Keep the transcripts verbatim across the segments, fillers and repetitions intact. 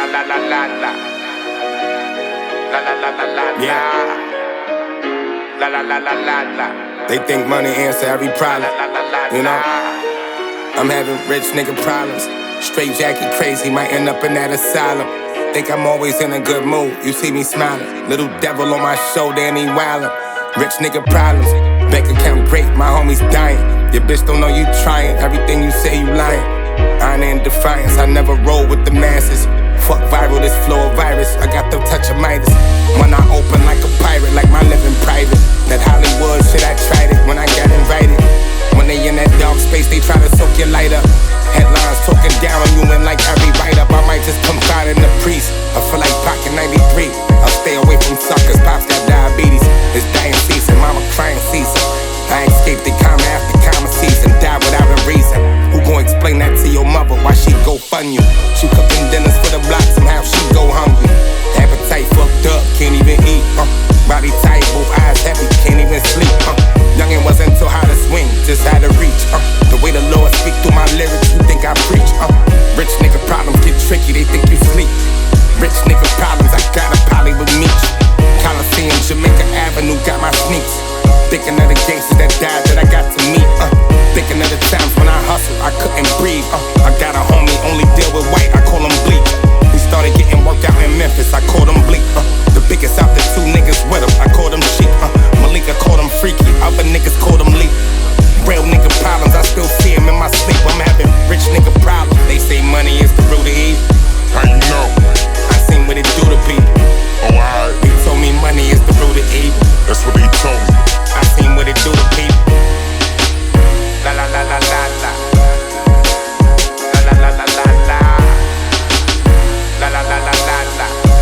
la la la la. La la la la la la. Yeah. La la la la la la. They think money answer every problem. La la la la. You know, I'm having rich nigga problems. Straight Jackie crazy, might end up in that asylum. Think I'm always in a good mood, you see me smiling. Little devil on my shoulder and he wildin'. Rich nigga problems, bank account great, my homies dying. Your bitch don't know you trying, everything you say you lying. Honor and defiance, I never roll with the masses. Fuck viral, this flow of virus, I got the touch of Midas. When I open like a pirate, like my living private. That Hollywood shit, I tried it when I got invited. When they in that dark space, they try to soak your light up. Headlines talking down on you and like every write-up, I might just come out in the priest. I feel like Pocket ninety-three. I'll stay away from suckers, pops got diabetes. It's dying season, mama crying season. I escaped the comma after comma season, die without a reason. Who gon' explain that to your mother, why she go fund you? She cooking dinners for the block, somehow she go hungry. Appetite fucked up, can't even eat, uh. Body tight, both eyes heavy, can't even sleep, uh. Youngin' wasn't too how to swing, just how to reach, uh. The way the Lord speak through my lyrics, you think I preach, uh. Rich nigga problems get tricky, they think you sleep. Rich nigga problems, I got a poly with me. Coliseum, Jamaica Avenue, got my sneaks. Thinking of the gangsters that died that I got to meet, uh. Thinking of the times when I hustled, I couldn't breathe, uh. I got a homie, only deal with white, I call him Bleak. We started getting worked out in Memphis, I called him Bleak, uh. The biggest out the two niggas with him, I called him Sheik, uh. Malika called him Freaky, other niggas called him Leak. Real nigga problems, I still see him in my sleep, I'm having rich nigga problems. They say money is the root of evil. How you know? I seen what it do to people. Oh, alright. They told me money is the root of evil. That's what they told me. I seen what it do to people. La la la la la la. La la la la la la. La la la la la la.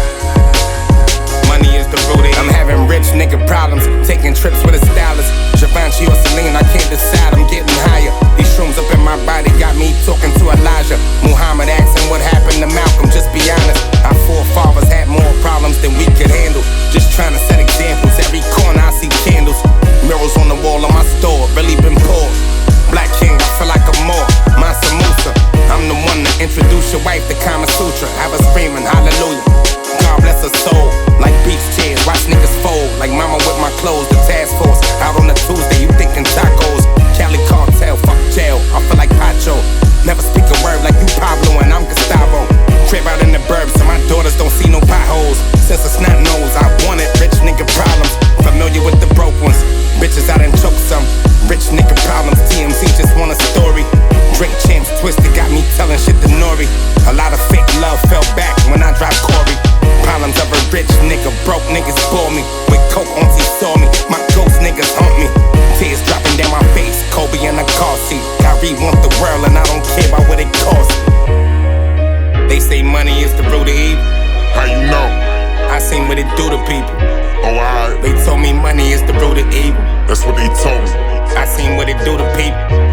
Money is the root of evil. I'm having rich nigga problems, taking trips with a stylist. Givenchy or Celine, I can't decide, I'm getting higher. These shrooms up in my body got me talking to Elijah. Muhammad asking what happened to Malcolm, just be honest. Our forefathers had more problems than we could handle. Just trying to set examples, every corner I see candles. Mirrors on the wall of my store, really been poor. Black King, I feel like a more Mansa Musa. I'm the one to introduce your wife to Kama Sutra. Have her screaming hallelujah. God bless her soul, like beach chairs, watch niggas fold. Like mama with my clothes, the task force. Out on a Tuesday, you thinking tacos. Cali cartel, fuck jail, I feel like Pacho. Never speak a word like you Pablo and I'm Gustavo. Crib out in the burbs so my daughters don't see no potholes. Since a snot nose, I wanted rich nigga problems. Familiar with the broke ones, bitches I done choked some. Rich nigga problems, T M Z just want a story. Drink champs twisted, got me telling shit to Nori. A lot of fake love fell back when I dropped Corey. Problems of a rich nigga, broke niggas bore me. With coke auntie saw me, my ghost niggas haunt me. Tears dropping down my face, Kobe in a car seat. Kyrie want the world and I don't care about what it costs. They say money is the root of evil. How you know? I seen what it do to people. Oh, alright. They told me money is the root of evil. That's what they told me. I seen what it do to people.